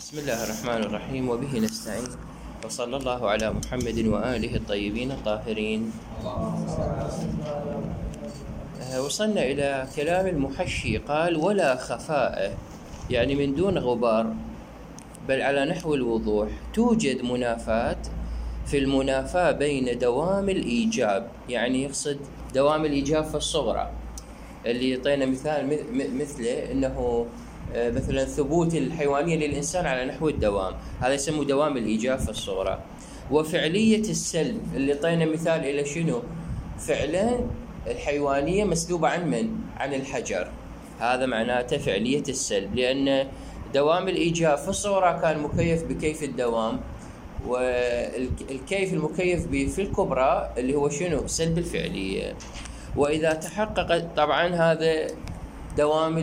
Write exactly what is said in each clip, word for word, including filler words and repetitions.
بسم الله الرحمن الرحيم وبه نستعين وصلى الله على محمد وآله الطيبين الطاهرين. وصلنا إلى كلام المحشي، قال ولا خفاء، يعني من دون غبار بل على نحو الوضوح. توجد منافاة في المنافاة بين دوام الإيجاب، يعني يقصد دوام الإيجاب في الصغرى اللي يعطينا مثال مثله أنه مثلا ثبوت الحيوانية للإنسان على نحو الدوام، هذا يسمى دوام الإيجاب في الصغرى. وفعلية السلب اللي طينا مثال إلى شنو؟ فعلا الحيوانية مسلوبة عن من؟ عن الحجر، هذا معناته فعلية السلب، لأن دوام الإيجاب في الصغرى كان مكيف بكيف الدوام، والكيف المكيف في الكبرى اللي هو شنو؟ سلب الفعلية. وإذا تحقق طبعا هذا دوام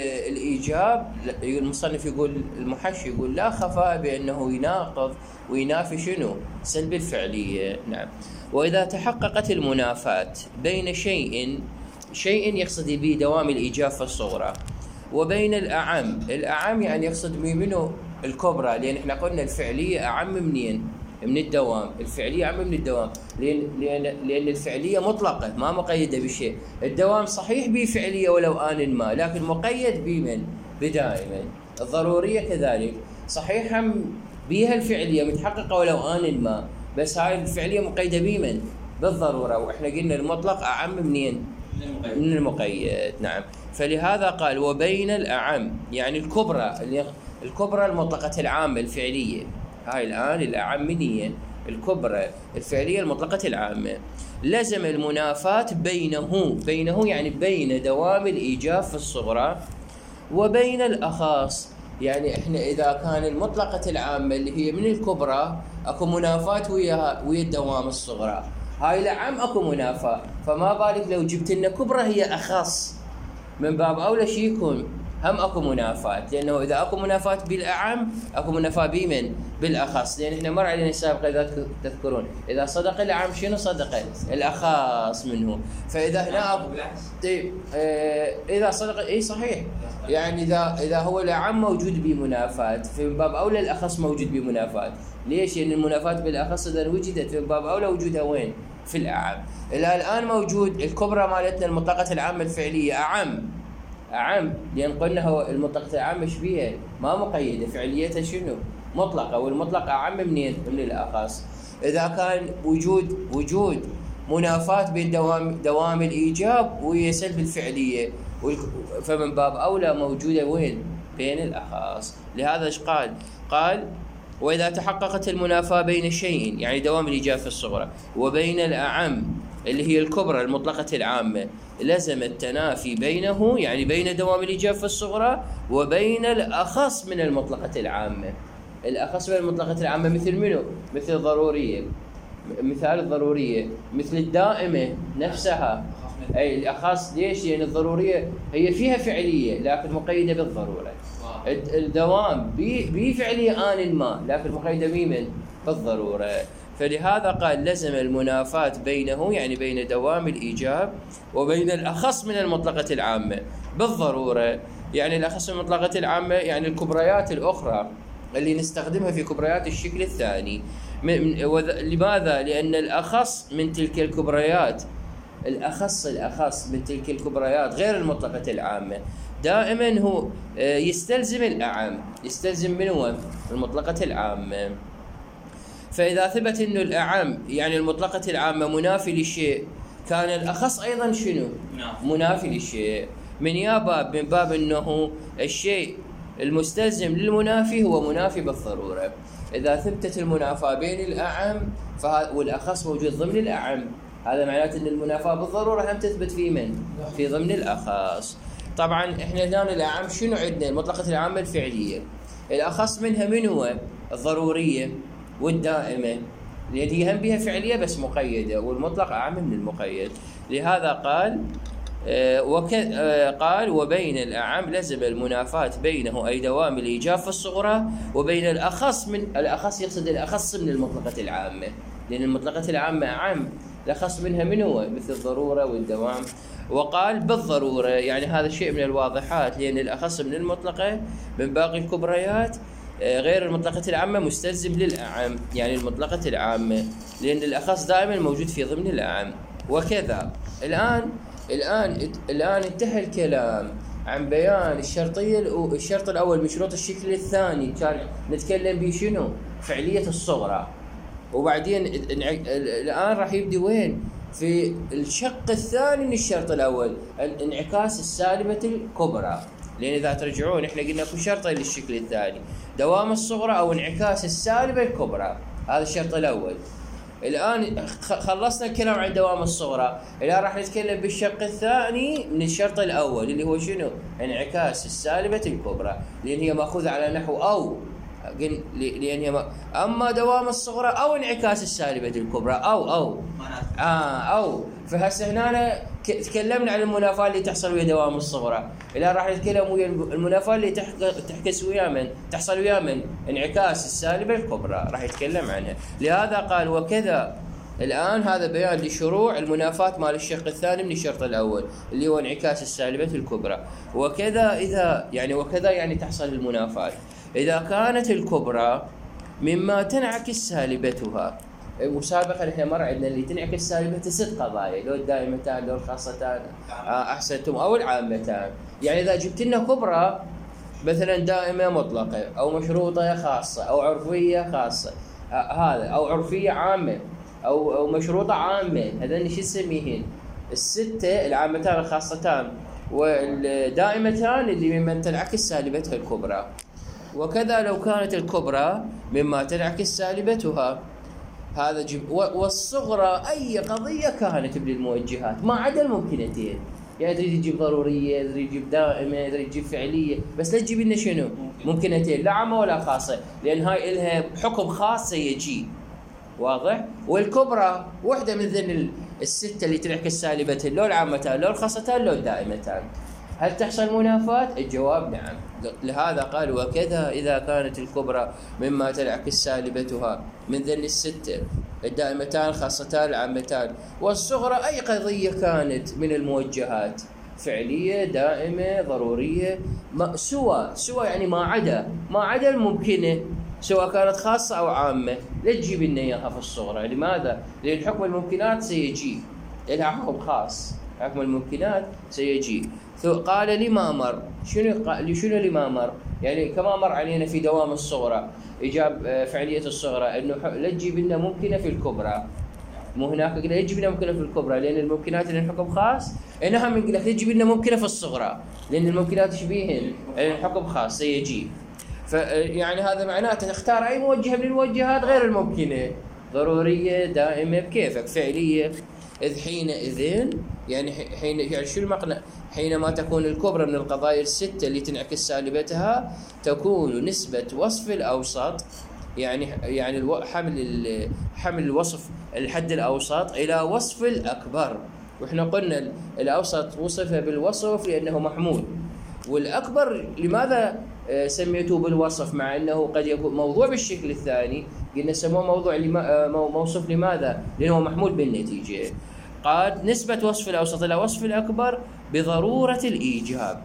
الإيجاب، المصنف يقول المحشي يقول لا خفاء بأنه يناقض وينافي شنو؟ سلب الفعلية. نعم. وإذا تحققت المنافاة بين شيء شيء يقصد به دوام الإيجاب في الصغرى وبين الأعم، الأعم يعني يقصد منه الكبرى، لأن احنا قلنا الفعلية أعم منين؟ من الدوام، الفعلية أعم من الدوام، لأن لأن لأن الفعلية مطلقة ما مقيدة بشيء. الدوام صحيح به فعلية ولو آن ما، لكن مقيد بمن؟ بدائما. الضرورية كذلك صحيح هم بها الفعلية متحققة ولو آن ما، بس هاي الفعلية مقيدة بمن؟ بالضرورة. وإحنا قلنا المطلق أعم منين؟ من المقيد. نعم. فلهذا قال وبين الأعم، يعني الكبرى، الكبرى المطلقة العامة الفعلية، هاي الآن الأعم منيا الكبرى الفعلية المطلقة العامة، لزم المنافاة بينه بينه يعني بين دوام الإيجاب في الصغرى وبين الأخاص. يعني إحنا إذا كان المطلقة العامة اللي هي من الكبرى أكو منافاة ويا ويا الدوام الصغرى، هاي الأعم أكو منافاة، فما بالك لو جبت لنا كبرى هي أخص، من باب أولى شي يكون هم أكو منافاة، لأنه إذا أكو منافاة بالأعم أكو منافاة بمن؟ بالأخص، لأن إحنا مر علينا سابقا إذا تذكرون إذا صدق الأعم شنو صدق؟ الأخص منه. فإذا هنا أكو طيب آه إذا صدق إيه صحيح، يعني إذا إذا هو الأعم موجود بمنافاة في باب أولى الأخص موجود بمنافاة. ليش؟ لأن المنافاة بالأخص إذا وجدت في باب أولى وجودها وين؟ في الأعم. إلى الآن موجود الكبرى مالتنا المطلقة العامة الفعلية أعم أعم، لأن قلنا هو المطلقة العامة ايش بيها؟ ما مقيدة، فعليتها شنو؟ مطلقة، والمطلق أعم منين؟ من الأخص. إذا كان وجود وجود منافاة بين دوام دوام الإيجاب وسلب الفعلية، فمن باب أولى موجودة وين؟ بين الأخص. لهذا ايش قال؟ قال وإذا تحققت المنافاة بين شيء، يعني دوام الإيجاب في الصغرى، وبين الأعم اللي هي الكبرى المطلقة العامة، لزم التنافي بينه، يعني بين دوام الإيجاب في الصغرى وبين الأخص من المطلقة العامة. الأخص من المطلقة العامة مثل منه؟ مثل الضرورية، مثال الضرورية مثل الدائمة نفسها. أي الأخص ليش؟ لأن يعني الضرورية هي فيها فعلية لكن مقيدة بالضرورة. الدوام بفعلية آن ما لكن مقيدة بمن؟ بالضرورة. فلهذا قال لزم المنافاة بينه، يعني بين دوام الإيجاب وبين الأخص من المطلقة العامة بالضرورة. يعني الأخص من المطلقة العامة يعني الكبريات الأخرى اللي نستخدمها في كبريات الشكل الثاني. لماذا؟ لأن الأخص من تلك الكبريات، الأخص الأخص من تلك الكبريات غير المطلقة العامة دائما هو يستلزم الأعم، يستلزم منه المطلقة العامة. فإذا ثبت أنه الأعم يعني المطلقة العامة منافي للشيء، كان الأخص أيضا شنو؟ منافي للشيء. من يا باب؟ من باب أنه الشيء المستلزم للمنافي هو منافي بالضرورة. إذا ثبتت المنافاة بين الأعم والأخص موجود ضمن الأعم، هذا معناته أن المنافاة بالضرورة هم تثبت في من؟ في ضمن الأخص. طبعا إحنا الآن الأعم شنو عندنا؟ المطلقة العامة الفعلية. الأخص منها من هو؟ الضرورية والدائمة، لأن هي هم بها فعلية بس مقيدة، والمطلق أعم من المقيد. لهذا قال آه وك آه قال وبين الأعم لزم المنافاة بينه، أي دوام الإيجاب في الصغرى، وبين الأخص من الأخص يقصد الأخص من المطلقة العامة، لأن المطلقة العامة أعم، الأخص منها من هو؟ مثل الضرورة والدوام. وقال بالضرورة، يعني هذا الشيء من الواضحات، لأن الأخص من المطلقة من باقي الكبريات غير المطلقة العامة مستلزم للأعم، يعني المطلقة العامة، لأن الأخص دائما موجود في ضمن الأعم. وكذا الآن الآن الآن انتهى الكلام عن بيان الشرطية. الشرط الأول من شروط الشكل الثاني كان نتكلم به شنو؟ فعلية الصغرى. وبعدين الآن راح يبدي وين؟ في الشق الثاني من الشرط الأول، الانعكاس السالبة الكبرى. لأن إذا ترجعون إحنا قلنا في شرطين للشكل الثاني، دوام الصغرى أو انعكاس السالبة الكبرى. هذا الشرط الأول. الآن خلصنا الكلام عن دوام الصغرى، الآن راح نتكلم بالشق الثاني من الشرط الأول اللي هو شنو؟ انعكاس السالبة الكبرى، لأن هي مأخوذة على نحو أو، لأن هي ما... أما دوام الصغرى أو انعكاس السالبة الكبرى أو أو آه أو فهسه هنا تكلمنا عن المنافاة اللي تحصل ويا دوام الصغرى، الآن راح نتكلم ويا المنافاة اللي تحكس ويا من؟ تحصل ويا من؟ انعكاس السالبة الكبرى، راح يتكلم عنها. لهذا قال وكذا. الآن هذا بيان لشروع المنافاة مال الشق الثاني من الشرط الأول اللي هو انعكاس السالبة الكبرى. وكذا إذا يعني وكذا يعني تحصل المنافاة إذا كانت الكبرى مما تنعكس سالبتها. وسابقا احنا مر عندنا اللي تنعكس سالبتها ست قضايا، لو الدائمتان لو الخاصتان احسنتم او العامتان. يعني اذا جبت لنا كبرى مثلا دائمه مطلقه او مشروطه خاصه او عرفيه خاصه، آه هذا او عرفيه عامه او او مشروطه عامه، هذول شو نسميهن؟ السته العامتان الخاصتان والدائمتان اللي ممن تنعكس سالبتها الكبرى. وكذا لو كانت الكبرى مما تنعكس سالبتها، هذا جب والصغرى أي قضية كانت بالموجهات ما عدا الممكنتين. يعني تريد تجيب ضرورية، تريد تجيب دائمة، تريد تجيب فعلية، بس لا تجيب لنا شنو؟ ممكنتين، لا عامة ولا خاصة، لأن هاي إلها حكم خاص سيجي. واضح؟ والكبرى وحدة من ذن الستة اللي تنعكس سالبتها، لو العامتان لو الخاصتان لو الدائمتان. هل تحصل منافاة؟ الجواب نعم. لهذا قال وكذا إذا كانت الكبرى مما تنعكس سالبتها من ذن الستة الدائمتان الخاصتان العامتان، والصغرى أي قضية كانت من الموجهات، فعلية دائمة ضرورية سوى سوى يعني ما عدا ما عدا الممكنة، سواء كانت خاصة أو عامة، لا تجيب لنا إياها في الصغرى. لماذا؟ لأن حكم الممكنات سيجي، لأنها حكم خاص، حكم الممكنات سيجي. قال لما مر، شنو قال شنو لما مر؟ يعني كما مر علينا في دوام الصغرى إجاب فعلية الصغرى إنه لا تجيب لنا ممكنة في الكبرى. مو هناك قلنا يجيب لنا ممكنة في الكبرى لأن الممكنات اللي الحكم خاص، إنها من قلنا يجيب لنا ممكنة في الصغرى لأن الممكنات شبيهن الحكم خاص سيجي. فيعني هذا معناته نختار أي موجهة من الموجهات غير الممكنة، ضرورية دائمة بكيفك، فعلية. إذ حينئذ يعني حين يعني شو المقنع؟ حينما تكون الكبرى من القضايا الستة اللي تنعكس سالبتها تكون نسبة وصف الأوسط، يعني يعني حمل حمل الوصف الحد الأوسط إلى وصف الأكبر. وإحنا قلنا الأوسط وصف بالوصف لأنه محمول، والأكبر لماذا سميته بالوصف مع أنه قد يكون موضوع بالشكل الثاني؟ قلنا سموه موضوع لما موصف لماذا؟ لأنه محمول بالنتيجة. قال نسبة وصف الأوسط إلى وصف الأكبر بضرورة الإيجاب.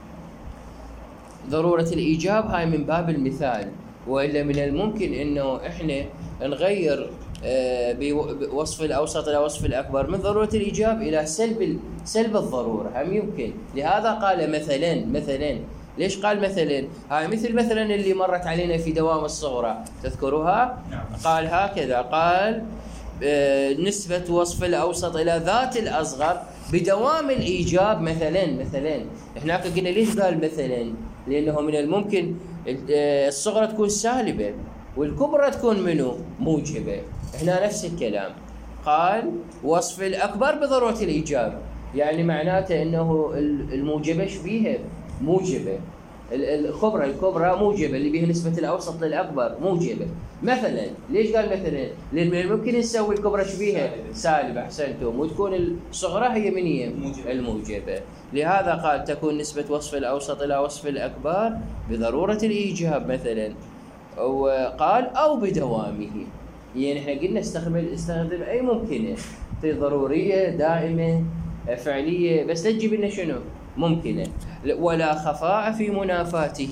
ضرورة الإيجاب هاي من باب المثال، وإلا من الممكن إنه إحنا نغير بوصف الأوسط إلى وصف الأكبر من ضرورة الإيجاب إلى سلب سلب الضرورة، هم يمكن. لهذا قال مثلا مثلا. ليش قال مثلا؟ هاي مثل مثلا اللي مرت علينا في دوام الصغرى، تذكروها؟ قال هكذا، قال نسبة وصف الأوسط إلى ذات الأصغر بدوام الإيجاب مثلا مثلا. هناك قلنا ليش قال مثلا؟ لأنه من الممكن الصغرى تكون سالبة والكبرى تكون منه موجبة. هنا نفس الكلام، قال وصف الأكبر بضرورة الإيجاب، يعني معناته أنه الموجبة شبيهة موجبة، الكبرى الكبرى موجبة اللي بيها نسبة الأوسط للأكبر موجبة مثلا. ليش قال مثلا؟ لأن من الممكن نسوي الكبرى شبيهة سالبة، أحسنتم، وتكون الصغرى هي من هي الموجبة. لهذا قال تكون نسبة وصف الأوسط إلى وصف الأكبر بضرورة الإيجاب مثلا. وقال أو بدوامه، يعني احنا قلنا استخدم استخدم أي ممكنة، في ضرورية دائمة فعلية، بس لا تجيب لنا شنو؟ ممكنة. ولا خفاء في منافاته،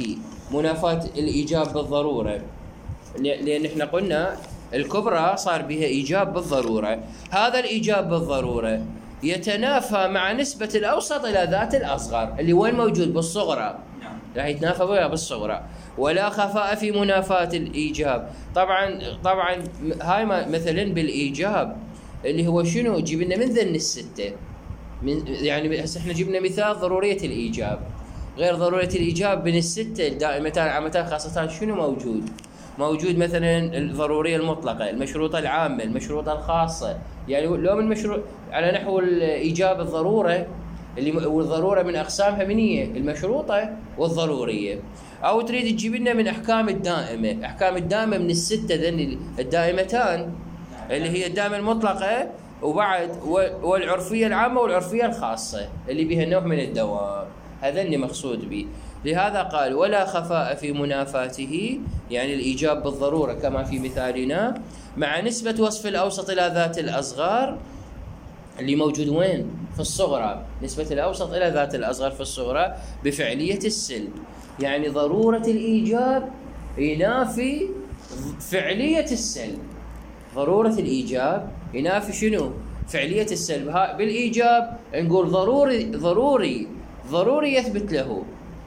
منافاة الإيجاب بالضرورة، لأن إحنا قلنا الكبرى صار بها إيجاب بالضرورة، هذا الإيجاب بالضرورة يتنافى مع نسبة الأوسط إلى ذات الأصغر اللي وين موجود بالصغرى، راح يتنافى ويا بالصغرى. ولا خفاء في منافاة الإيجاب. طبعا طبعا هاي مثلا بالإيجاب اللي هو شنو؟ جبنا من ذن الستة، من يعني هسه احنا جبنا مثال ضرورية الإيجاب، غير ضرورية الإيجاب من الستة الدائمتان عامتان خاصتان شنو موجود؟ موجود مثلا الضرورية المطلقة، المشروطة العامة، المشروطة الخاصة. يعني لو من مشروط على نحو الإيجاب الضرورة اللي والضرورة من أقسامها من هي؟ المشروطة والضرورية. أو تريد تجيب لنا من أحكام الدائمة، أحكام الدائمة من الستة ذن الدائمتان اللي هي الدائمة المطلقة وبعد والعرفية العامة والعرفية الخاصة اللي بها نوع من الدوام، هذا اللي مقصود به. لهذا قال ولا خفاء في منافاته، يعني الإيجاب بالضرورة كما في مثالنا، مع نسبة وصف الأوسط إلى ذات الأصغر اللي موجود وين؟ في الصغرى، نسبة الأوسط إلى ذات الأصغر في الصغرى بفعلية السلب. يعني ضرورة الإيجاب ينافي فعلية السلب، ضرورة الإيجاب ينافي شنو؟ فعلية السلب. بالإيجاب نقول ضروري ضروري ضروري يثبت له،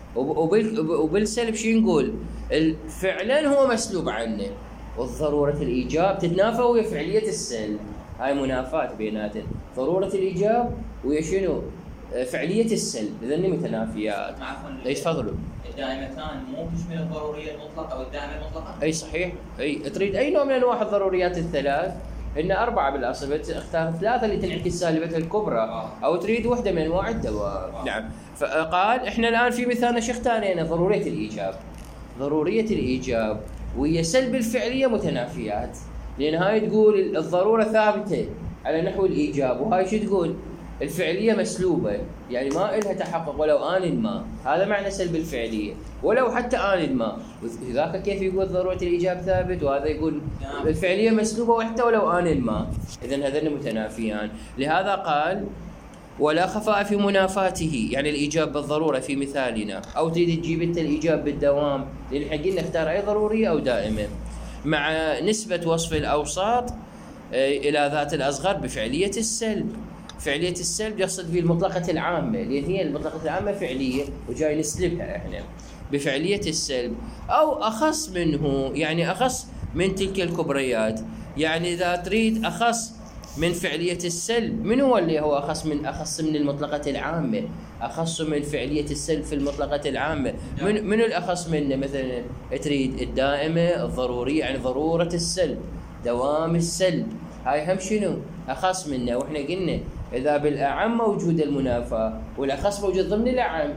وبالسلب شو نقول؟ فعلا هو مسلوب عنه. والضرورة الإيجاب تتنافى ويا فعلية السلب، هاي منافاة بيناتهم، ضرورة الإيجاب ويا شنو؟ فعلية السلب، إذن متنافيات. اي تفضلوا. الدائمتان مو تشمل الضرورية المطلقة أو الدائمة المطلقة؟ اي صحيح، اي تريد أي نوع من أنواع الضروريات الثلاث، إن أربعة بالأصل، اختار ثلاثة اللي تنعكس سالبتها الكبرى، أو تريد وحدة من أنواع الدوام. نعم. فقال إحنا الآن في مثالنا شو اختارينا؟ ضرورية الإيجاب. ضرورية الإيجاب وهي سلب الفعلية متنافيات، لأن هاي تقول الضرورة ثابتة على نحو الإيجاب، وهاي شو تقول؟ الفعلية مسلوبة، يعني ما إلها تحقق ولو آن ما، هذا معنى سلب الفعلية، ولو حتى آن ما. ذاك كيف يقول ضرورة الإيجاب ثابت، وهذا يقول الفعلية مسلوبة وحتى ولو آن ما، إذن هذين متنافيان. لهذا قال ولا خفاء في منافاته، يعني الإيجاب بالضرورة في مثالنا، أو تريد تجيب أنت الإيجاب بالدوام، لأن احنا قلنا اختار أي ضرورية أو دائمة، مع نسبة وصف الأوساط إلى ذات الأصغر بفعلية السلب. فعلية السلب يقصد به المطلقة العامة، لأن هي المطلقة العامة فعلية وجاي نسلبها احنا بفعلية السلب، أو أخص منه، يعني أخص من تلك الكبريات. يعني إذا تريد أخص من فعلية السلب، من هو اللي هو أخص من أخص من المطلقة العامة؟ أخص من فعلية السلب في المطلقة العامة، من من الأخص منه؟ مثلا تريد الدائمة الضرورية، يعني ضرورة السلب، دوام السلب، هاي هم شنو؟ أخص منه. وإحنا قلنا إذا بالأعم موجود المنافاة والأخص موجود ضمن الأعم،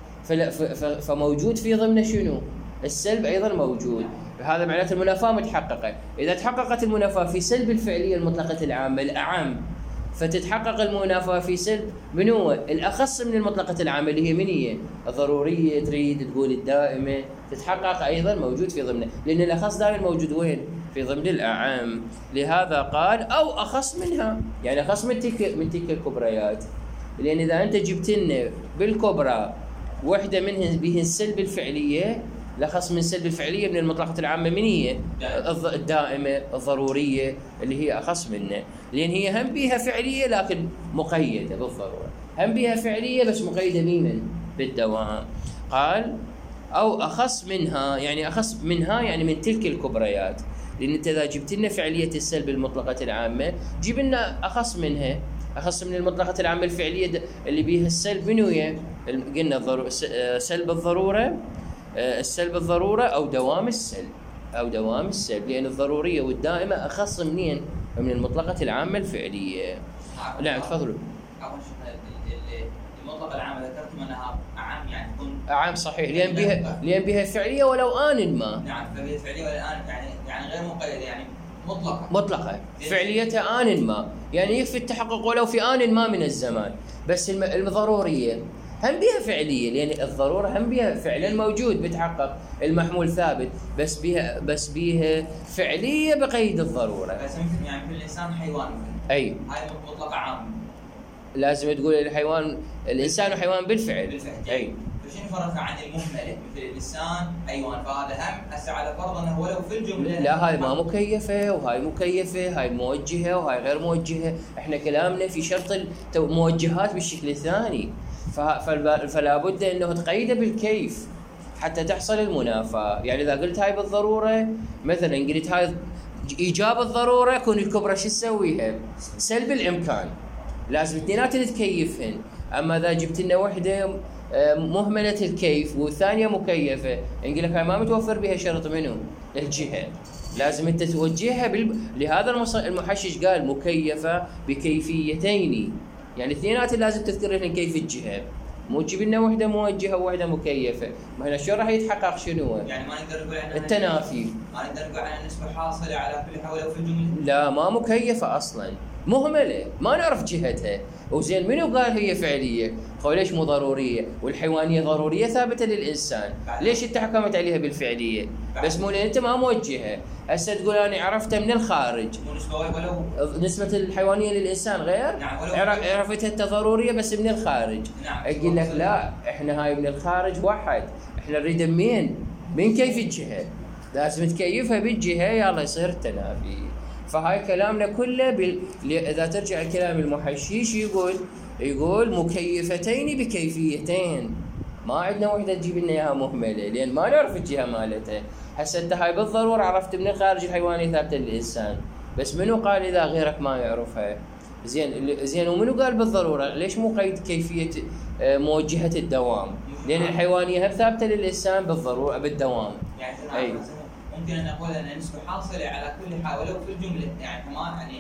فموجود في ضمن شنو؟ السلب أيضا موجود، هذا معناته المنافاة متحققة. إذا تحققت المنافاة في سلب الفعلية المطلقة العامة الأعم، فتتحقق المنافاة في سلب من هو؟ الأخص من المطلقة العامة اللي هي من هي؟ الضرورية، تريد تقول الدائمة، تتحقق أيضا موجود في ضمنه، لأن الأخص دائما موجود وين؟ في ضمن الأعم. لهذا قال أو أخص منها، يعني أخص من تلك من تلك الكبريات، لأن إذا أنت جبت لنا بالكبرى وحدة منهن بهن السلب الفعلية، لخص من سلب الفعلية من المطلقة العامة من هي؟ الدائمة الضرورية اللي هي أخص منه، لأن هي هم بها فعلية لكن مقيدة بالضرورة، هم بها فعلية بس مقيدة بمن؟ بالدوام. قال أو أخص منها، يعني أخص منها يعني من تلك الكبريات، لأن أنت إذا جبت لنا فعلية السلب المطلقة العامة، جيب لنا أخص منها، أخص من المطلقة العامة الفعلية اللي بيها السلب منو هي؟ قلنا الضرو... سلب الضرورة، السلب الضرورة أو دوام السلب، أو دوام السلب، لأن الضرورية والدائمة أخص منين؟ من المطلقة العامة الفعلية. نعم تفضلوا. المطلقة العامة ذكرتم أنها أعم، يعني تكون أعم صحيح، لأن بها لأن بها فعلية ولو آن ما. نعم، فبها فعلية ولو آن، يعني يعني غير مقيدة، يعني مطلقة. مطلقة، فعليتها آن ما، يعني يكفي التحقق ولو في آن ما من الزمان. بس الضرورية هم بها فعلية، لأن الضرورة هم بها فعلا موجود بتحقق، المحمول ثابت، بس بها بس بها فعلية بقيد الضرورة. بس مثل يعني كل إنسان حيوان مثل. أي. هاي مطلقة عامة. لازم تقول الحيوان الإنسان حيوان بالفعل. بالفعل. أي. فشنو فرقها عن المهمله مثل اللسان حيوان؟ فهذا هم هسه على فرض انه ولو في الجمله. لا هاي ما مكيفه وهاي مكيفه، هاي موجهه وهاي غير موجهه، احنا كلامنا في شرط الموجهات بالشكل الثاني، فلا بد انه تقيده بالكيف حتى تحصل المنافاه. يعني اذا قلت هاي بالضروره، مثلا قلت هاي ايجاب الضروره، كون الكبرى شو تسويها؟ سلب الامكان، لازم اثنيناتن تكيفهن. اما اذا جبت لنا وحده مهمله الكيف والثانيه مكيفه، نقول لك هاي ما متوفر بها شرط منه الجهه، لازم انت توجهها بال... لهذا المص... المحشش قال مكيفه بكيفيتين، يعني اثنيناتن لازم تذكر لهم كيف الجهه، مو تجيب لنا وحده موجهه ووحده مكيفه، ما هنا شو راح يتحقق شنو؟ يعني ما نقدر نقول عنها التنافي، ما نقدر نقول عنها نسبه حاصله على كل حال ولو في الجمله. لا ما مكيفه اصلا، مهمله ما نعرف جهتها. وزين منو قال هي فعليه؟ خو ليش مو ضروريه؟ والحيوانيه ضروريه ثابته للانسان، ليش انت حكمت عليها بالفعليه؟ بس مو انت ما موجهه، هسه تقول انا عرفتها من الخارج. مو نسبه ولو نسبه الحيوانيه للانسان غير؟ نعم. عرفتها انت ضروريه بس من الخارج. نعم. اقول لك لا، احنا هاي من الخارج واحد، احنا نريد منين؟ من كيف الجهه؟ لازم تكيفها بالجهه يلا يصير التنافي. فهاي كلامنا كله بال... اذا ترجع الكلام المحشيش يقول يقول مكيفتين بكيفيتين، ما عندنا وحده تجيب لنا اياها مهمله لان ما نعرف الجهه مالتها. هسه انت هاي بالضروره عرفت من الخارج الحيواني ثابته للانسان، بس منو قال اذا غيرك ما يعرفها؟ زين زين ومنو قال بالضروره؟ ليش مو قيد كيفيه موجهه الدوام؟ لان الحيوانيه هم ثابته للانسان بالضروره بالدوام. يعني أي. ممكن ان اقول ان نسبه حاصله على كل حال ولو في الجمله، يعني ما يعني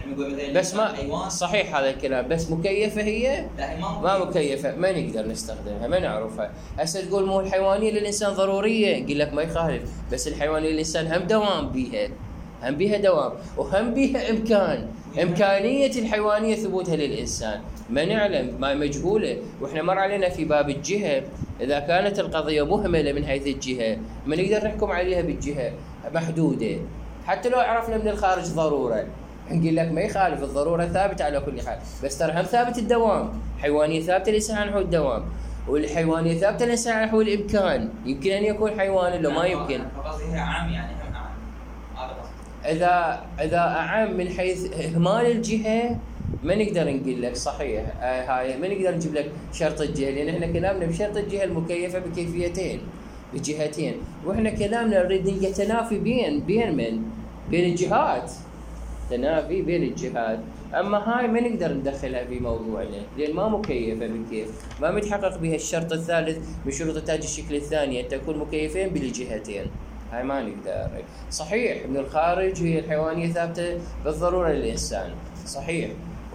بس ما صحيح هذا الكلام، بس مكيفه هي؟ لا ما, ما مكيفه، ما نقدر نستخدمها، ما نعرفها. هسه تقول مو الحيوانيه للانسان ضروريه، نقول لك ما يخالف، بس الحيوانيه للانسان هم دوام بيها، هم بيها دوام وهم بيها امكان، امكانيه الحيوانيه ثبوتها للانسان ما نعلم، ما مجهوله. واحنا مر علينا في باب الجهه، اذا كانت القضيه مهمله من حيث الجهه ما نقدر نحكم عليها بالجهه محدوده، حتى لو عرفنا من الخارج ضروره نقول لك ما يخالف، الضروره ثابته على كل حال، بس ترى هم ثابت الدوام، حيوانيه ثابته الانسان نحو الدوام، والحيوانيه ثابته الانسان نحو الامكان، يمكن ان يكون حيوان لو ما يمكن. قصدي هي عام يعني هم عام، هذا قصدي. اذا اذا اعم من حيث اهمال الجهه ما نقدر نقول لك صحيح، آه هاي ما نقدر نجيب لك شرط الجهه، لان احنا كلامنا بشرط الجهه المكيفه بكيفيتين بجهتين، واحنا كلامنا نريد نلقى تنافي بين بين من؟ بين الجهات، تنافي بين الجهات. اما هاي ما نقدر ندخلها في موضوعنا لان ما مكيفه بالكيف، ما متحقق بها الشرط الثالث من شروط تاج الشكل الثاني ان تكون مكيفين بالجهتين، هاي ما نقدر. صحيح من الخارج هي الحيوانيه ثابته بالضروره للانسان، صحيح،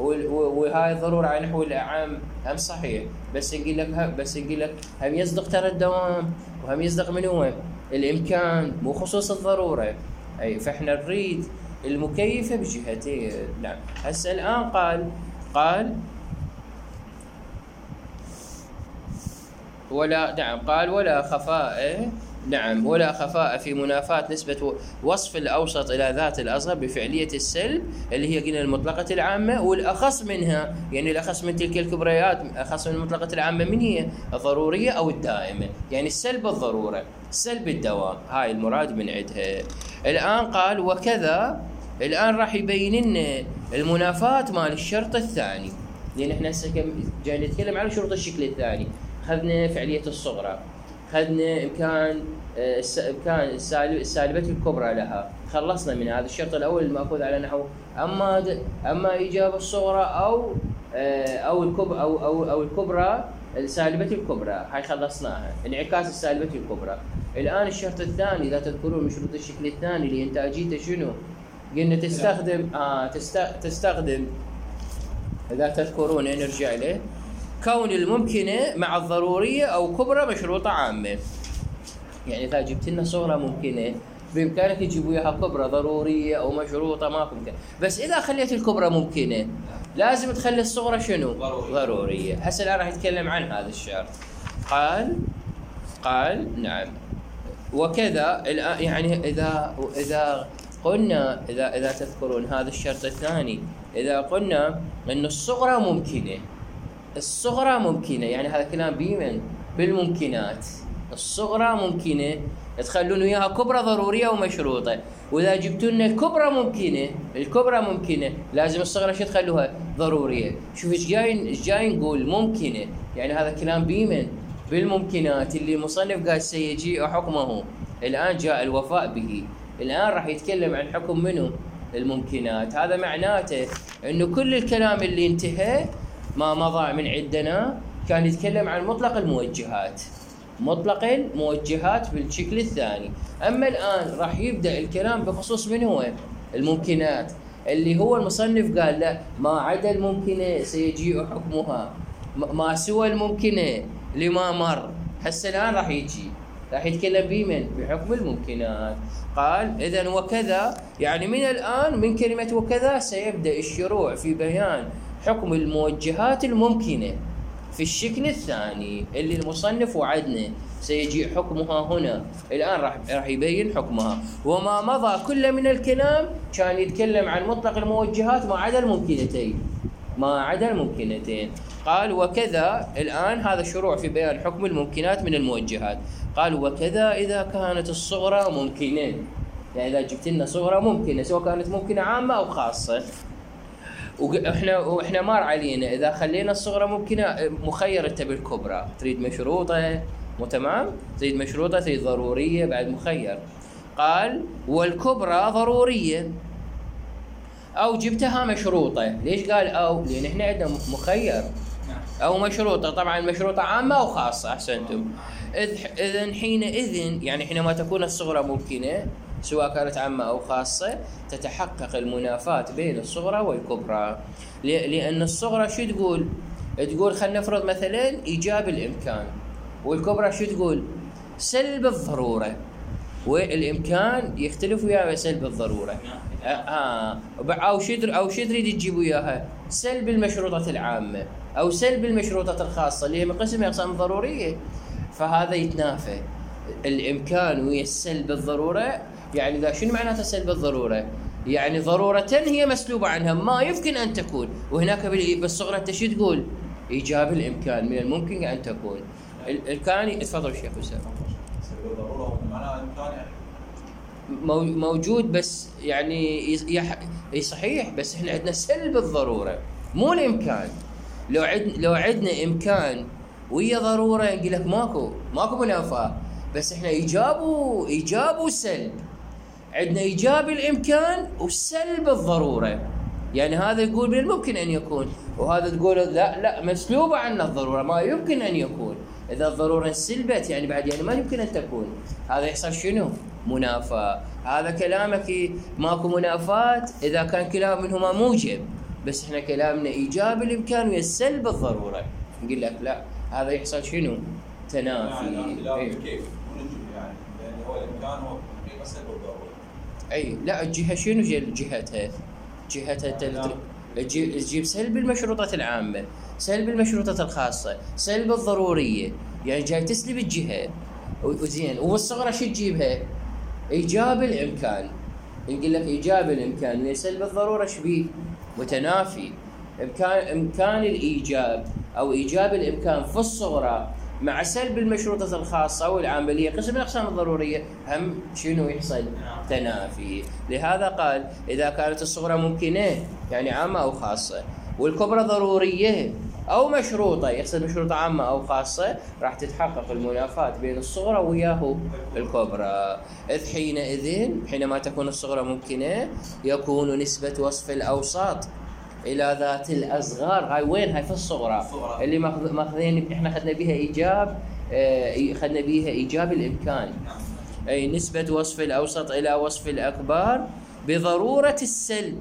وهاي الضروره على نحو الاعم هم صحيح، بس نقول لك بس نقول لك هم يصدق ترى الدوام وهم يصدق من هو الامكان مو خصوص الضروره. اي فاحنا نريد المكيفه بجهتين. نعم. هسه الان قال قال ولا نعم قال ولا خفاء، نعم ولا خفاء في منافاة نسبة وصف الأوسط إلى ذات الأصغر بفعلية السلب اللي هي قلنا المطلقة العامة، والأخص منها يعني الأخص من تلك الكبريات، أخص من المطلقة العامة من هي الضرورية أو الدائمة، يعني السلب الضرورة، السلب الدوام، هاي المراد من عندها. الآن قال وكذا، الآن راح يبين لنا المنافاة مال الشرط الثاني، لأن احنا هسه جاي نتكلم عن شروط الشكل الثاني، أخذنا فعلية الصغرى، أخذنا إمكان إمكان السالبة الكبرى لها، خلصنا من هذا الشرط الأول المأخوذ على نحو أما أما إيجاب الصغرى أو أو الكبرى أو أو أو الكبرى السالبة الكبرى، هاي خلصناها، انعكاس السالبة الكبرى. الآن الشرط الثاني إذا تذكرون من شروط الشكل الثاني لإنتاجيته شنو؟ قلنا تستخدم آه تستخدم إذا تذكرون نرجع له كون الممكنة مع الضرورية أو كبرى مشروطة عامة. يعني إذا جبت لنا صغرى ممكنة بإمكانك تجيب وياها كبرى ضرورية أو مشروطة ما ممكن، بس إذا خليت الكبرى ممكنة لازم تخلي الصغرى شنو؟ ضرورية. ضرورية. هسه الآن راح يتكلم عن هذا الشرط. قال قال نعم وكذا الآن، يعني إذا إذا قلنا إذا إذا تذكرون هذا الشرط الثاني، إذا قلنا إن الصغرى ممكنة، الصغرى ممكنة يعني هذا كلام بيمن بالممكنات. الصغرى ممكنه تخلون وياها كبرى ضروريه ومشروطه، واذا جبتوا لنا الكبرى ممكنه، الكبرى ممكنه لازم الصغرى شو تخلوها؟ ضروريه. شوف ايش جاي ايش جاي نقول؟ ممكنه، يعني هذا كلام بيمن بالممكنات اللي المصنف قال سيجيء حكمه. الان جاء الوفاء به، الان راح يتكلم عن حكم منه؟ الممكنات. هذا معناته انه كل الكلام اللي انتهى ما مضى من عندنا كان يتكلم عن مطلق الموجهات، مطلق الموجهات بالشكل الثاني. اما الان راح يبدا الكلام بخصوص من هو؟ الممكنات، اللي هو المصنف قال لا، ما عدا الممكنه سيجيء حكمها، ما سوى الممكنه لما مر. هسه الان راح يجي راح يتكلم بمن؟ بحكم الممكنات. قال اذا وكذا، يعني من الان من كلمه وكذا سيبدا الشروع في بيان حكم الموجهات الممكنه في الشكل الثاني اللي المصنف وعدنا سيجي حكمها هنا. الآن راح راح يبين حكمها. وما مضى كل من الكلام كان يتكلم عن مطلق الموجهات ما عدا الممكنتين، ما عدا الممكنتين. قال وكذا، الآن هذا الشروع في بيان حكم الممكنات من الموجهات. قال وكذا إذا كانت الصغرى ممكنة، يعني إذا جبت لنا صغرى ممكنة سواء كانت ممكنة عامة أو خاصة. واحنا واحنا مار علينا اذا خلينا الصغرى ممكنه مخير انت بالكبرى، تريد مشروطه مو تمام؟ تريد مشروطه، تريد ضروريه، بعد مخير. قال والكبرى ضروريه او جبتها مشروطه. ليش قال او؟ لان احنا عندنا مخير او مشروطه. طبعا مشروطه عامه او خاصه، احسنتم. اذا حينئذ يعني حينما تكون الصغرى ممكنه سواء كانت عامة أو خاصة تتحقق المنافاة بين الصغرى والكبرى. لأن الصغرى شو تقول؟ تقول خلينا نفرض مثلا إيجاب الإمكان، والكبرى شو تقول؟ سلب الضرورة. والإمكان يختلف وياها سلب الضرورة. آه. أو شو أو شو تريد تجيب وياها؟ سلب المشروطة العامة أو سلب المشروطة الخاصة اللي هي من قسم أقسام الضرورية. فهذا يتنافى الإمكان ويا السلب الضرورة. يعني ذا شنو معناته سلب الضرورة؟ يعني ضرورة هي مسلوبة عنها ما يمكن أن تكون. وهناك بالصغرى أنت شو تقول؟ إيجاب الإمكان من الممكن أن تكون. الكان تفضل الشيخ أسامة. سلب الضرورة معناها الإمكان موجود، بس يعني يح... صحيح، بس إحنا عندنا سلب الضرورة مو الإمكان. لو عدنا لو عندنا إمكان ويا ضرورة نقول لك ماكو ماكو منافاة، بس إحنا إيجاب وإيجاب وسلب. عندنا إيجاب الإمكان وسلب الضرورة. يعني هذا يقول من الممكن أن يكون، وهذا تقول لا لا مسلوبة عنا الضرورة ما يمكن أن يكون. إذا الضرورة سلبت يعني بعد يعني ما يمكن أن تكون. هذا يحصل شنو؟ منافاة. هذا كلامك ماكو منافاة إذا كان كلام منهما موجب، بس إحنا كلامنا إيجاب الإمكان وسلب الضرورة. نقول لك لا، هذا يحصل شنو؟ تنافي. يعني كيف؟ يعني لأن هو الإمكان هو حقيقة سلب الضرورة. أي لا، الجهة شنو جهتها؟ جهتها تجيب سلب المشروطة العامة، سلب المشروطة الخاصة، سلب الضرورية. يعني جاي تسلب الجهة وزين. والصغرى شو تجيبها؟ إيجاب الإمكان. يقول لك إيجاب الإمكان وسلب الضرورة شبيه؟ متنافي. إمكان إمكان الإيجاب أو إيجاب الإمكان في الصغرى مع سلب المشروطة الخاصة أو العاملية قسم من الأقسام الضرورية هم شنو يحصل؟ تنافي. لهذا قال إذا كانت الصغرى ممكنة يعني عامة أو خاصة، والكبرى ضرورية أو مشروطة يحصل مشروطة عامة أو خاصة، راح تتحقق المنافاة بين الصغرى وياه الكبرى. إذ حينئذ حينما تكون الصغرى ممكنة يكون نسبة وصف الأوساط إلى ذات الأصغار. هاي وين؟ هاي في الصغرى اللي ماخذين احنا خدنا بها إيجاب اه خدنا بها إيجاب الإمكان. أي نسبة وصف الأوسط إلى وصف الأكبر بضرورة السلب.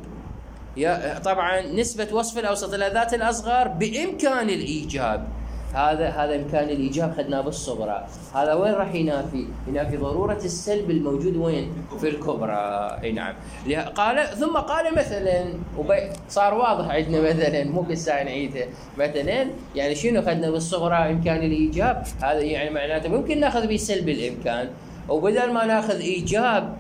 يا طبعا نسبة وصف الأوسط إلى ذات الأصغر بإمكان الإيجاب. هذا هذا إمكان الإيجاب خدناه بالصغرى. هذا وين راح ينافي؟ ينافي ضرورة السلب الموجود وين؟ في الكبرى. أي نعم. قال ثم قال مثلا، صار واضح عندنا مثلا مو بالساعة نعيده. مثلا يعني شنو خدنا بالصغرى؟ إمكان الإيجاب. هذا يعني معناته ممكن ناخذ به سلب الإمكان، وبدل ما ناخذ إيجاب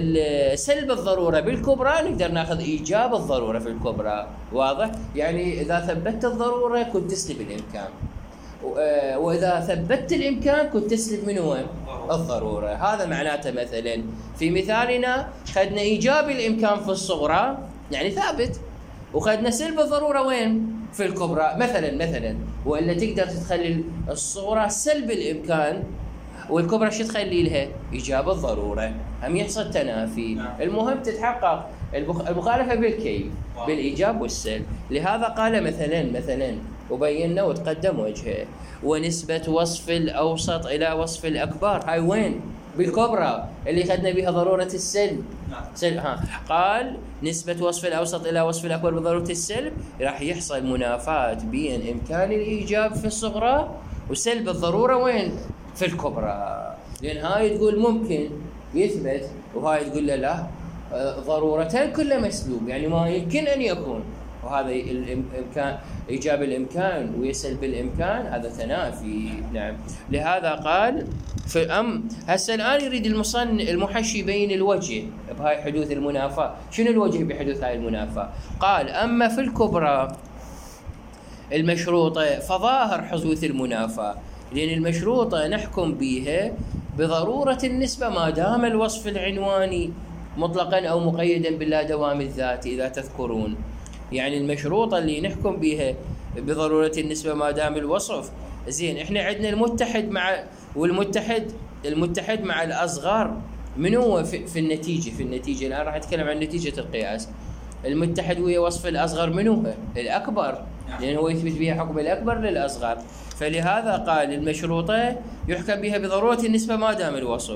سلب الضرورة بالكبرى نقدر ناخذ إيجاب الضرورة في الكبرى. واضح؟ يعني إذا ثبتت الضرورة كنت تسلب الإمكان، وإذا ثبتت الإمكان كنت تسلب من وين؟ الضرورة. هذا معناته مثلا في مثالنا خدنا إيجاب الإمكان في الصغرى يعني ثابت، وخدنا سلب الضرورة وين؟ في الكبرى مثلا مثلا وإلا تقدر تخلي الصغرى سلب الإمكان والكبرى شو تخلي لها؟ إيجاب الضرورة، هم يحصل تنافي. المهم تتحقق المخالفة بالكيف بالإيجاب والسلب. لهذا قال مثلا مثلا وبينا وتقدم وجهه ونسبة وصف الأوسط إلى وصف الأكبر. هاي وين؟ بالكبرى اللي خدنا بها ضرورة السلب. سلب. ها. قال نسبة وصف الأوسط إلى وصف الأكبر بضرورة السلب راح يحصل منافاة بين إمكان الإيجاب في الصغرى وسلب الضرورة وين؟ في الكبرى. لأن هاي تقول ممكن يثبت وهاي تقول له لا ضرورتان كل مسلوب يعني ما يمكن أن يكون، وهذا الإمكان إيجاب الإمكان ويسلب الإمكان هذا تنافي. نعم. لهذا قال في أم هسه الآن يريد المصن المحشي يبين الوجه بهاي حدوث المنافاة. شنو الوجه بحدوث هاي المنافاة؟ قال أما في الكبرى المشروطة فظاهر حدوث المنافاة، لأن المشروطة نحكم بها بضرورة النسبة ما دام الوصف العنواني مطلقا أو مقيدا باللا دوام الذات إذا تذكرون. يعني المشروطة اللي نحكم بها بضرورة النسبة ما دام الوصف زين. احنا عندنا المتحد مع والمتحد المتحد مع الأصغر من هو في, في النتيجة في النتيجة الآن راح أتكلم عن نتيجة القياس. المتحد ويا وصف الأصغر من هو؟ الأكبر، لأنه هو يثبت بها حكم الأكبر للأصغر. فلهذا قال المشروطة يحكم بها بضرورة النسبة ما دام الوصف.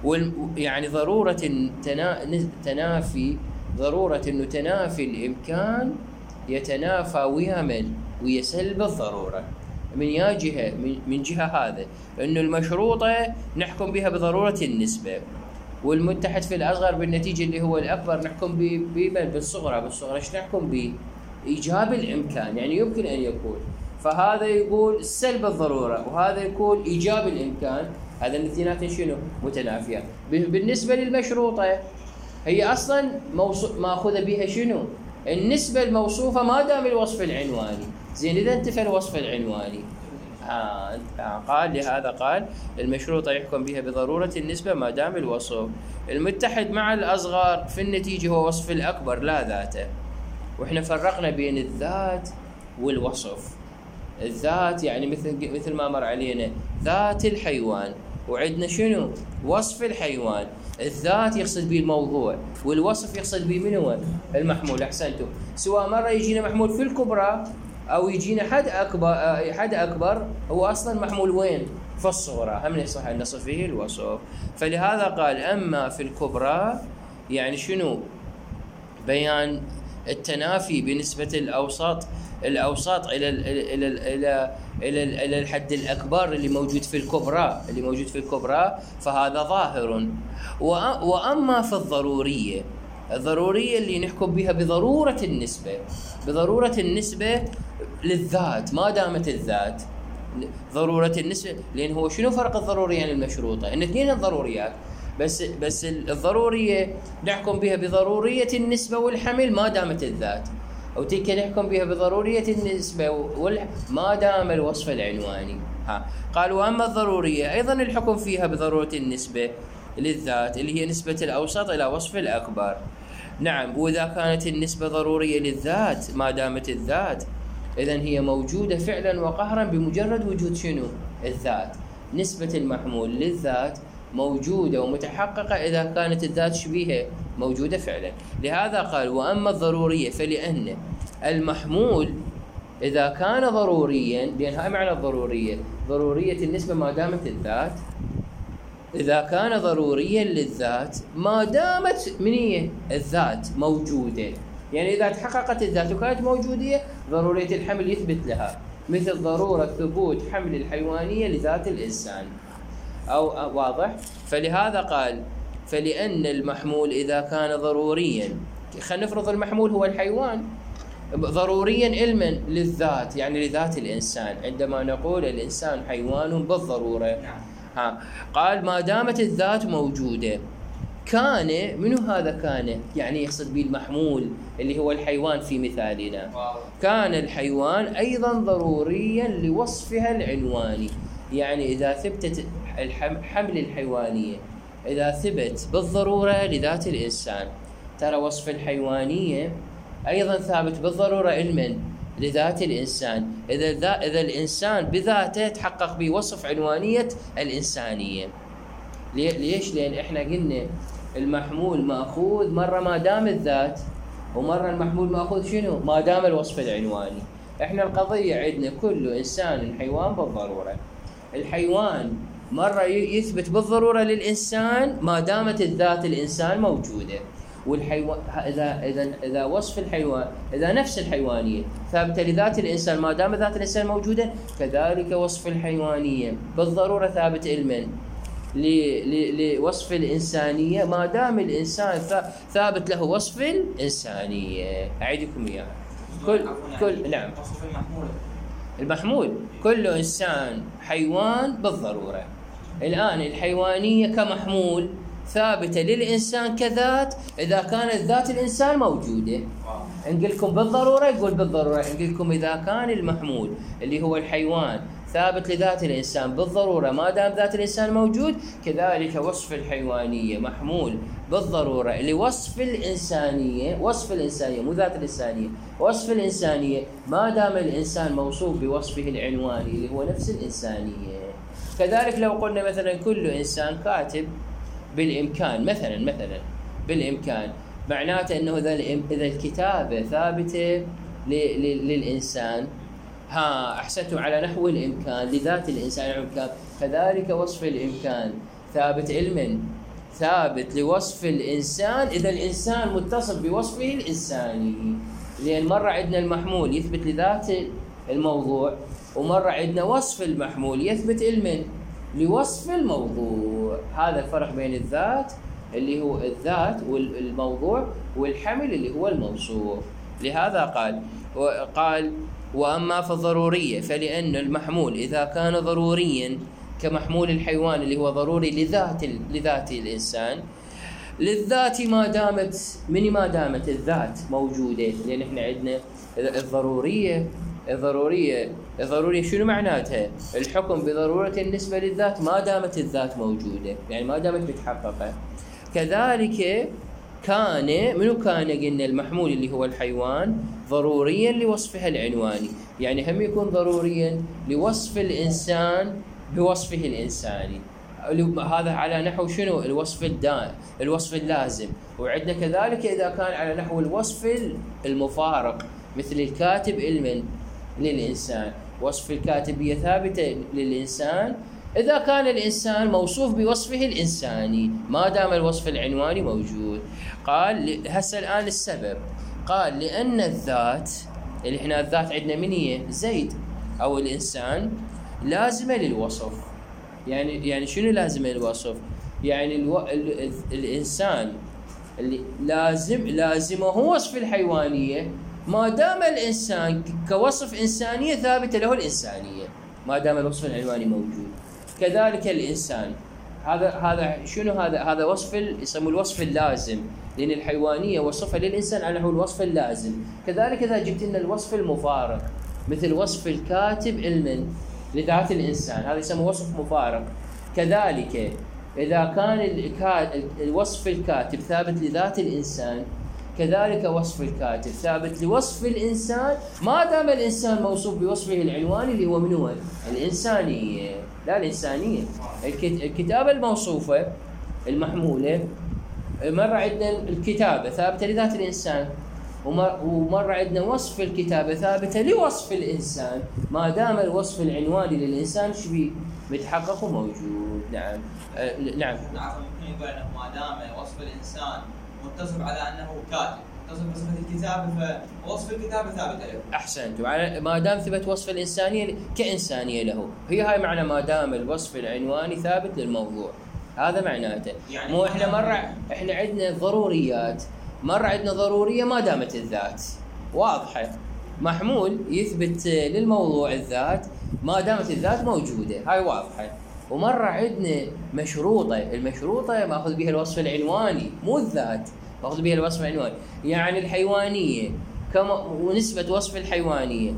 يعني ضرورة تنا... تنافي ضرورة أنه تنافي الإمكان يتنافى ويا من؟ ويا سلب الضرورة. من يا جهة من جهة هذا أنه المشروطة نحكم بها بضرورة النسبة، والمتحد في الأصغر بالنتيجة اللي هو الأكبر نحكم به بالصغرى. بالصغرى ايش نحكم به؟ إيجاب الإمكان يعني يمكن أن يكون. فهذا يقول سلب الضرورة وهذا يقول إيجاب الإمكان. هذا الاثنين شنو؟ متنافيان. بالنسبة للمشروطة هي أصلا ماخذة بها شنو؟ النسبة الموصوفة ما دام الوصف العنواني. زين إذا انتفى الوصف العنواني آه. قال لهذا قال المشروطة يحكم بها بضرورة النسبة ما دام الوصف. المتحد مع الأصغر في النتيجة هو وصف الأكبر لا ذاته. وإحنا فرقنا بين الذات والوصف. الذات يعني مثل مثل ما مر علينا ذات الحيوان، وعندنا شنو؟ وصف الحيوان. الذات يقصد به الموضوع والوصف يقصد به من هو؟ المحمول. أحسنتم. سواء مرة يجينا محمول في الكبرى أو يجينا حد أكبر حد أكبر هو أصلا محمول وين؟ في الصغرى. هم يصح أن نصف فيه الوصف. فلهذا قال أما في الكبرى يعني شنو؟ بيان التنافي بنسبة الأوساط الأوساط إلى ال إلى ال إلى إلى إلى الحد الأكبر اللي موجود في الكبرى اللي موجود في الكبرى فهذا ظاهر. وأما في الضرورية الضرورية اللي نحكم بها بضرورة النسبة بضرورة النسبة للذات ما دامت الذات ضرورة النسبة. لأن هو شنو فرق الضرورية عن المشروطة؟ إن اثنين الضروريات بس بس الضرورية نحكم بها بضرورية النسبة والحمل ما دامت الذات، أو تلك نحكم بها بضرورية النسبة والحمل ما دام الوصف العنواني. ها قال وأما الضرورية أيضا الحكم فيها بضرورة النسبة للذات اللي هي نسبة الأوسط إلى وصف الأكبر. نعم. وإذا كانت النسبة ضرورية للذات ما دامت الذات إذن هي موجودة فعلا وقهرا بمجرد وجود شنو؟ الذات. نسبة المحمول للذات موجودة ومتحققة إذا كانت الذات شبيهة موجودة فعلا. لهذا قال وأما الضرورية فلأن المحمول إذا كان ضروريا، لأن هاي معنى الضرورية ضرورية النسبة ما دامت الذات، إذا كان ضروريا للذات ما دامت منية الذات موجودة. يعني إذا تحققت الذات وكانت موجودة ضرورية الحمل يثبت لها، مثل ضرورة ثبوت حمل الحيوانية لذات الإنسان. أو واضح؟ فلهذا قال فلأن المحمول إذا كان ضروريا، خلينا نفرض المحمول هو الحيوان ضروريا علما للذات يعني لذات الإنسان، عندما نقول الإنسان حيوان بالضرورة. ها قال ما دامت الذات موجودة كان منو هذا كان؟ يعني يقصد به المحمول اللي هو الحيوان في مثالنا. كان الحيوان أيضا ضروريا لوصفها العنواني. يعني إذا ثبتت الحمل الحيوانية إذا ثبت بالضرورة لذات الإنسان، ترى وصف الحيوانية أيضا ثابت بالضرورة علما لذات الإنسان. إذا إذا الإنسان بذاته تحقق بوصف عنوانية الإنسانية. ليش؟ لأن إحنا قلنا المحمول مأخوذ مرة ما دام الذات، ومرة المحمول مأخوذ شنو؟ ما دام الوصف العنواني. إحنا القضية عندنا كل إنسان حيوان بالضرورة. الحيوان مرة يثبت بالضرورة للإنسان ما دامت الذات الإنسان موجودة. والحيوان إذا إذا إذا وصف الحيوان إذا نفس الحيوانية ثابتة لذات الإنسان ما دام ذات الإنسان موجودة، كذلك وصف الحيوانية بالضرورة ثابت علما لوصف الإنسانية ما دام الإنسان ثابت له وصف الإنسانية. أعيدكم إياها. كل كل نعم. المحمول كل إنسان حيوان بالضرورة. الآن الحيوانية كمحمول ثابتة للإنسان كذات إذا كانت ذات الإنسان موجودة. نقول لكم بالضرورة، يقول بالضرورة. نقول لكم إذا كان المحمول اللي هو الحيوان ثابت لذات الإنسان بالضرورة ما دام ذات الإنسان موجود، كذلك وصف الحيوانية محمول بالضرورة لوصف الإنسانية. وصف الإنسانية مو ذات الإنسانية، وصف الإنسانية ما دام الإنسان موصوف بوصفه العنواني اللي هو نفس الإنسانية. كذلك لو قلنا مثلا كل إنسان كاتب بالإمكان مثلا مثلا بالإمكان، معناته أنه إذا الكتابة ثابتة للإنسان، ها أحسنتم، على نحو الإمكان لذات الإنسان الإمكان، كذلك وصف الإمكان ثابت علما ثابت لوصف الإنسان إذا الإنسان متصل بوصفه الإنساني. لأن مرة عندنا المحمول يثبت لذات الموضوع، ومرة عندنا وصف المحمول يثبت علما لوصف الموضوع. هذا الفرق بين الذات اللي هو الذات والموضوع والحمل اللي هو الموصوف. لهذا قال وقال وأما في الضرورية فلأن المحمول إذا كان ضروريا كمحمول الحيوان اللي هو ضروري لذات لذات الإنسان، للذات ما دامت من ما دامت الذات موجودة. لأن احنا عندنا الضرورية الضرورية الضرورية شنو معناتها؟ الحكم بضرورة النسبة للذات ما دامت الذات موجودة، يعني ما دامت متحققة. كذلك كان منو كان؟ قلنا المحمول اللي هو الحيوان ضروريا لوصفها العنواني، يعني هم يكون ضروريا لوصف الإنسان بوصفه الإنساني. هذا على نحو شنو؟ الوصف الدائم، الوصف اللازم. وعندنا كذلك إذا كان على نحو الوصف المفارق مثل الكاتب علما للإنسان، وصف الكاتبية ثابتة للإنسان إذا كان الإنسان موصوف بوصفه الإنساني ما دام الوصف العنواني موجود. قال هسه الآن السبب، قال لأن الذات اللي احنا الذات عندنا من هي؟ زيد أو الإنسان لازمة للوصف. يعني يعني شنو لازمة للوصف؟ يعني الو... ال... ال... الإنسان اللي لازم لازمه هو وصف الحيوانية ما دام الإنسان كوصف إنسانية ثابتة له الإنسانية ما دام الوصف العنواني موجود. كذلك الإنسان هذا هذا شنو هذا؟ هذا وصف يسموه الوصف اللازم، لأن الحيوانية وصفها للإنسان على هو الوصف اللازم. كذلك إذا جبت لنا الوصف المفارق مثل وصف الكاتب علما لذات الإنسان، هذا يسمى وصف مفارق. كذلك إذا كان الوصف الكاتب ثابت لذات الإنسان، كذلك وصف الكاتب ثابت لوصف الإنسان ما دام الإنسان موصوف بوصفه العنواني اللي هو من هو؟ الإنسانية، لا الإنسانية. الكتابة الموصوفة المحمولة مرة عندنا الكتابة ثابتة لذات الإنسان، ومرة عندنا وصف الكتابة ثابتة لوصف الإنسان ما دام الوصف العنواني للإنسان شبيه متحقق وموجود. نعم أه نعم نعم ممكن يقول أنه ما دام وصف الإنسان متصف على أنه كاتب متصف بصفة الكتابة فوصف الكتابة ثابت له. أحسنت. وعلى ما دام ثبت وصف الإنسانية كإنسانية له، هي هاي معنى ما دام الوصف العنواني ثابت للموضوع، هذا معناته. يعني مو إحنا مرة إحنا عندنا ضروريات، مرة عندنا ضرورية ما دامت الذات واضحة، محمول يثبت للموضوع الذات ما دامت الذات موجودة، هاي واضحة. ومرة عندنا مشروطة، المشروطة ماخذ بها الوصف العنواني مو الذات، ماخذ بها الوصف العنواني. يعني الحيوانية كما ونسبة وصف الحيوانية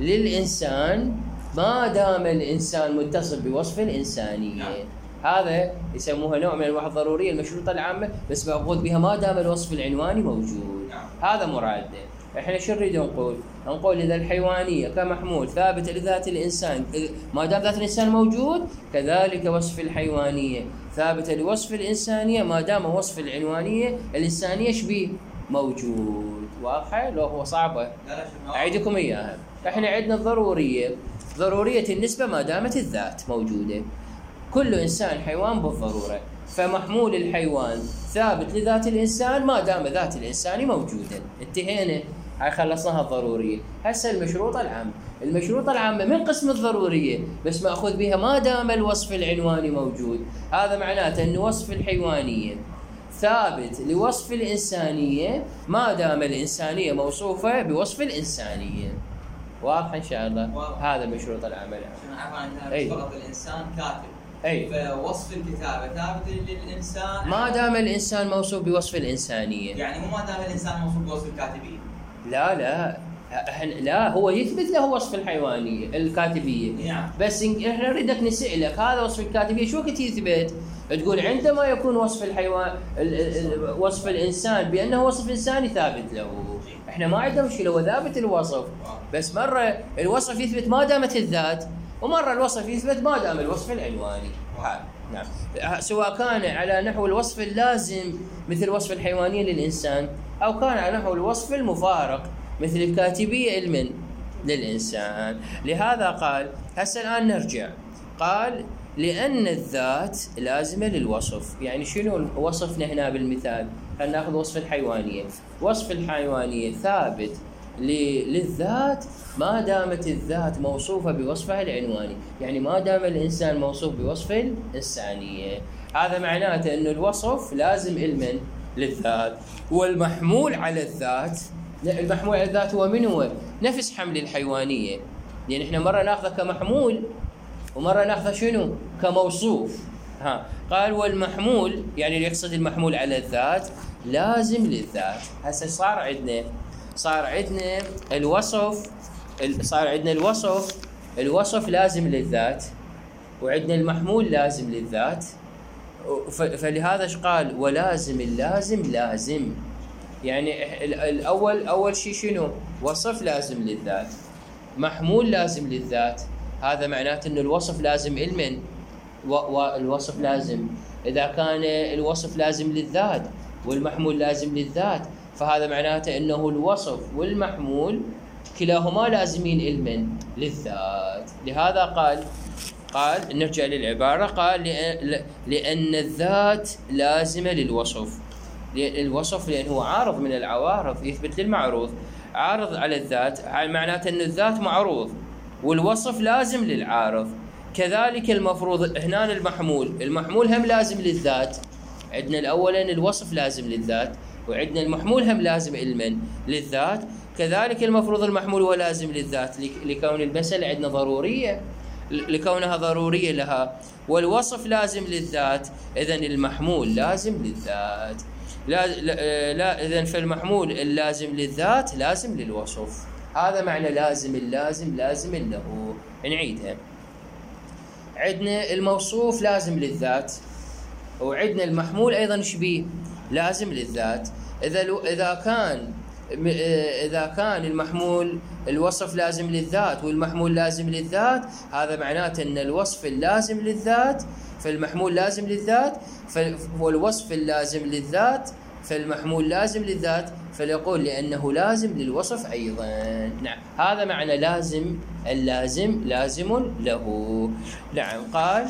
للإنسان ما دام الإنسان متصل بوصف الإنسانية. نعم. هذا يسموها نوع من انواع الضروريه المشروطه العامه، بس ماخوذ بها ما دام الوصف العنواني موجود. نعم. هذا مرادنا. احنا شو نريد نقول؟ نقول اذا الحيوانيه كمحمول ثابته لذات الانسان ما دام ذات الانسان موجود، كذلك وصف الحيوانيه ثابته لوصف الانسانيه ما دام وصف العنوانيه الانسانيه شبيه موجود. واضحه؟ لو هو صعبه لا لا شوف اعيدكم اياها. احنا عندنا الضروريه، ضروريه النسبه ما دامت الذات موجوده. كل إنسان حيوان بالضرورة، فمحمول الحيوان ثابت لذات الإنسان ما دام ذات الإنسان موجودا. انتهينا، هاي خلصناها الضرورية. هسه المشروطة العامة، المشروطة العامة من قسم الضرورية بس مأخوذ بها ما دام الوصف العنواني موجود. هذا معناته أن وصف الحيوانية ثابت لوصف الإنسانية ما دام الإنسانية موصوفة بوصف الإنسانية. واضح إن شاء الله؟ واضح. هذا المشروط العامة. عفوا أي. فقط الانسان كاتب، أي. فوصف الكتابه ثابت للانسان ما دام الإنسان موصوف بوصف الإنسانية. يعني مو ما دام الانسان موصوف بوصف الكاتبين. لا لا إحنا- لا هو يثبت له وصف الحيوانية الكاتبية. نعم. بس إن- احنا نريدك نسألك هذا وصف الكاتبية شو وقت يثبت؟ تقول عندما يكون وصف الحيوان ال- ال- ال- وصف الإنسان بأنه وصف إنساني ثابت له. احنا ما عندنا مشكلة، هو ثابت الوصف، بس مرة الوصف يثبت ما دامت الذات، ومرة الوصف يثبت ما دام الوصف العنواني. ها. نعم. سواء كان على نحو الوصف اللازم مثل وصف الحيوانية للإنسان، أو كان على نحو الوصف المفارق مثل الكاتبية المن للإنسان. لهذا قال، هسه الآن نرجع، قال لأن الذات لازمة للوصف. يعني شنو وصفنا هنا بالمثال؟ خلينا ناخذ وصف الحيوانية. وصف الحيوانية ثابت للذات ما دامت الذات موصوفة بوصفها العنواني، يعني ما دام الإنسان موصوف بوصف الإنسانية. هذا معناته أن الوصف لازم المن للذات، والمحمول على الذات، المحمول على الذات هو من هو؟ نفس حمل الحيوانية. يعني احنا مرة ناخذه كمحمول ومرة ناخذه شنو؟ كموصوف. ها. قال والمحمول يعني يقصد المحمول على الذات لازم للذات. هسه صار عندنا صار عندنا الوصف صار عندنا الوصف الوصف لازم للذات، وعندنا المحمول لازم للذات. فلهذا ايش قال؟ ولازم اللازم لازم. يعني الاول اول شيء شنو؟ وصف لازم للذات، محمول لازم للذات. هذا معناته ان الوصف لازم المن، والوصف لازم اذا كان الوصف لازم للذات والمحمول لازم للذات، فهذا معناته انه الوصف والمحمول كلاهما لازمين المن للذات. لهذا قال قال نرجع للعبارة، قال لأن الذات لازمة للوصف. الوصف لأنه هو عارض من العوارض، يثبت للمعروض، عارض على الذات، معناته أن الذات معروض والوصف لازم للعارض. كذلك المفروض هنا المحمول، المحمول هم لازم للذات. عندنا الأولا الوصف لازم للذات، وعندنا المحمول هم لازم المن للذات. كذلك المفروض المحمول هو لازم للذات لكون المسألة عندنا ضرورية، لكونها ضرورية لها، والوصف لازم للذات، إذن المحمول لازم للذات. لا, لا, لا إذن فالمحمول اللازم للذات لازم للوصف. هذا معنى لازم اللازم لازم له. نعيدها. عندنا الموصوف لازم للذات، وعندنا المحمول أيضا شبيه لازم للذات. إذا إذا كان إذا كان المحمول الوصف لازم للذات والمحمول لازم للذات، هذا معناته أن الوصف اللازم للذات فالمحمول لازم للذات، والوصف اللازم للذات فالمحمول لازم للذات، فليقول لأنه لازم للوصف أيضا. نعم. هذا معنى لازم اللازم لازم له. نعم. قال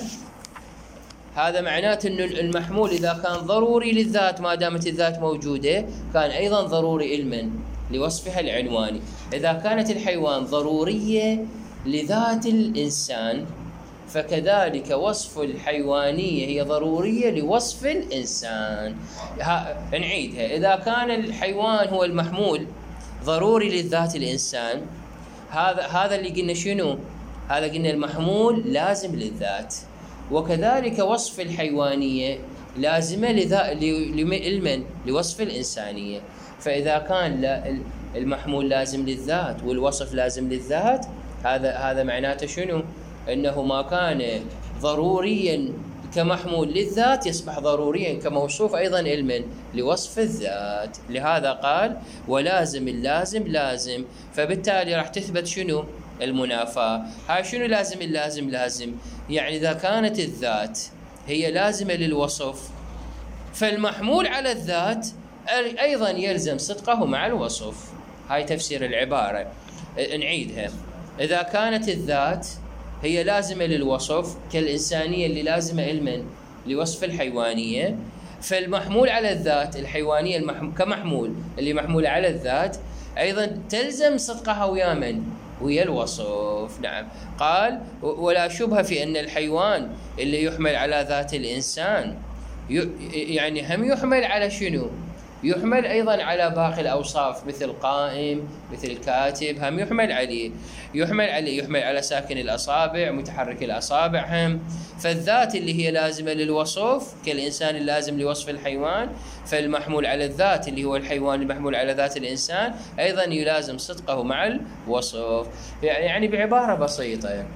هذا معناته أن المحمول إذا كان ضروري للذات ما دامت الذات موجودة كان أيضا ضروري علما لوصفها العنواني. إذا كانت الحيوان ضرورية لذات الإنسان فكذلك وصف الحيوانية هي ضرورية لوصف الإنسان. نعيدها. إذا كان الحيوان هو المحمول ضروري للذات الإنسان، هذا هذا اللي قلنا شنو؟ هذا قلنا المحمول لازم للذات. وكذلك وصف الحيوانية لازمة لذا لمن لوصف الإنسانية. فإذا كان المحمول لازم للذات والوصف لازم للذات، هذا هذا معناته شنو؟ أنه ما كان ضروريا كمحمول للذات يصبح ضروريا كموصوف أيضا علما لوصف الذات. لهذا قال ولازم اللازم لازم، فبالتالي راح تثبت شنو؟ المنافاة. هاي شنو لازم اللازم لازم؟ يعني إذا كانت الذات هي لازمة للوصف، فالمحمول على الذات أيضا يلزم صدقه مع الوصف. هاي تفسير العبارة. نعيدها: إذا كانت الذات هي لازمة للوصف كالإنسانية اللي لازمة علما لوصف الحيوانية، فالمحمول على الذات الحيوانية المحمول كمحمول اللي محمولة على الذات أيضا تلزم صدقها ويا من؟ ويا الوصف. نعم. قال ولا شبهة في أن الحيوان اللي يحمل على ذات الإنسان يعني هم يحمل على شنو؟ يحمل أيضا على باقي الأوصاف مثل قائم مثل كاتب، هم يحمل عليه يحمل عليه يحمل على ساكن الأصابع متحرك الأصابع هم. فالذات اللي هي لازمة للوصف كالإنسان اللازم لوصف الحيوان، فالمحمول على الذات اللي هو الحيوان المحمول على ذات الإنسان أيضا يلازم صدقه مع الوصف. يعني بعبارة بسيطة،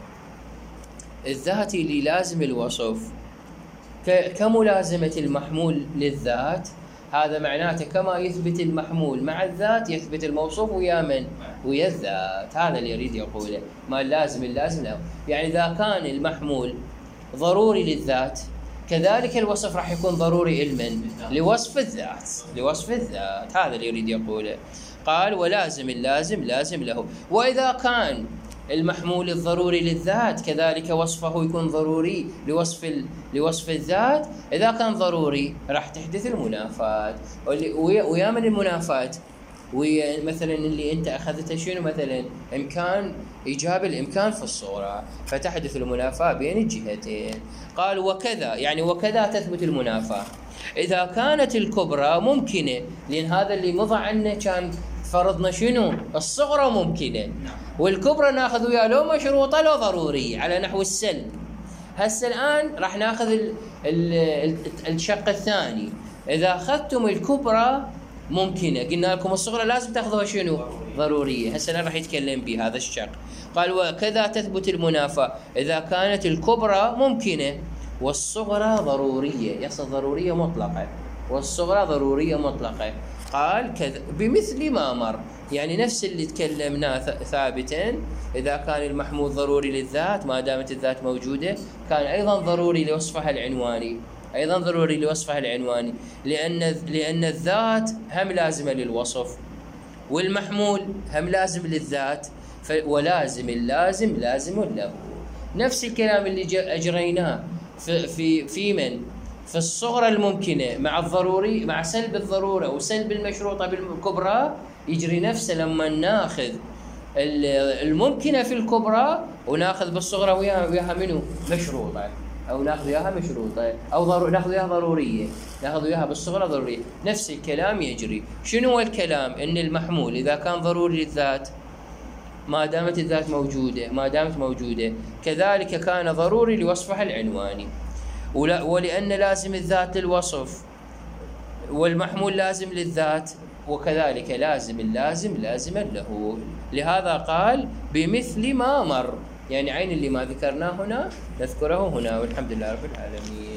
الذات اللي لازم الوصف كملازمة المحمول للذات، هذا معناته كما يثبت المحمول مع الذات يثبت الموصوف ويا من؟ ويا الذات. هذا اللي يريد يقوله، ما اللازم اللازم له. يعني إذا كان المحمول ضروري للذات كذلك الوصف راح يكون ضروري علما لوصف الذات لوصف الذات. هذا اللي يريد يقوله. قال ولازم اللازم لازم له. وإذا كان المحمول الضروري للذات كذلك وصفه يكون ضروري لوصف ال... لوصف الذات. إذا كان ضروري راح تحدث المنافات. ويا ويا من المنافات؟ ويا مثلا اللي انت اخذته شنو؟ مثلا امكان ايجاب الامكان في الصورة، فتحدث المنافاة بين الجهتين. قال وكذا، يعني وكذا تثبت المنافاة إذا كانت الكبرى ممكنة، لأن هذا اللي مضى عنه كان فرضنا شنو؟ الصغرى ممكنة، والكبرى ناخذ وياه لو مشروطة لو ضرورية على نحو السلب. هسه الآن راح ناخذ ال ال الشق الثاني. إذا أخذتم الكبرى ممكنة، قلنا لكم الصغرى لازم تاخذوها شنو؟ ضرورية. هسه الآن راح يتكلم بهذا الشق. قال وكذا تثبت المنافاة إذا كانت الكبرى ممكنة والصغرى ضرورية، يقصد ضرورية مطلقة، والصغرى ضرورية مطلقة. قال كذا بمثل ما مر، يعني نفس اللي تكلمناه ثابتا. إذا كان المحمول ضروري للذات ما دامت الذات موجودة، كان أيضا ضروري لوصفها العنواني، أيضا ضروري لوصفها العنواني، لأن لأن الذات هم لازمة للوصف والمحمول هم لازم للذات، ولازم اللازم لازم له. نفس الكلام اللي أجريناه في في في من في الصغرى الممكنة مع الضروري مع سلب الضرورة وسلب المشروطة بالكبرى، يجري نفسه لما ناخذ الممكنة في الكبرى وناخذ بالصغرى وياها وياها منه مشروطة، أو ناخذ وياها مشروطة، أو ضرو... ناخذ وياها ضرورية، ناخذ وياها بالصغرى ضرورية. نفس الكلام يجري. شنو هو الكلام؟ إن المحمول إذا كان ضروري للذات ما دامت الذات موجودة ما دامت موجودة كذلك كان ضروري لوصفها العنواني. ولا ولأن لازم الذات للوصف والمحمول لازم للذات، وكذلك لازم اللازم لازما له. لهذا قال بمثل ما مر، يعني عين اللي ما ذكرناه هنا نذكره هنا. والحمد لله رب العالمين.